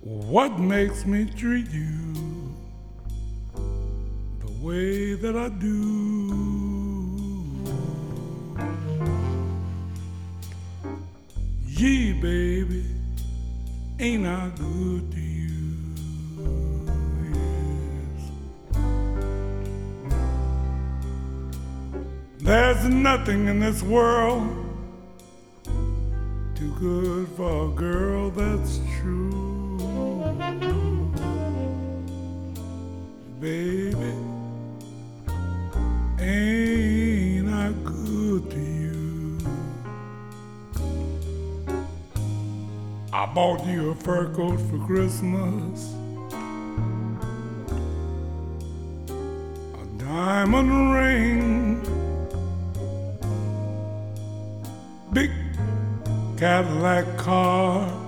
What makes me treat you the way that I do? Gee, baby, ain't I good to you? Yes. There's nothing in this world too good for a girl that's true. Baby, ain't I good to you? I bought you a fur coat for Christmas, a diamond ring, big Cadillac car,